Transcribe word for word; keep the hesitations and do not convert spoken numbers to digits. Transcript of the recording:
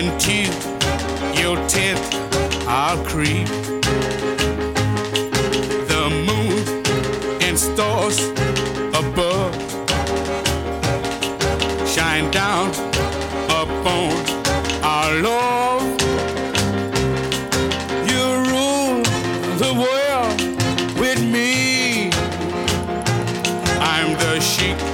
into your tent I'll creep. The moon and stars above shine down upon our love. You rule the world with me. I'm the sheep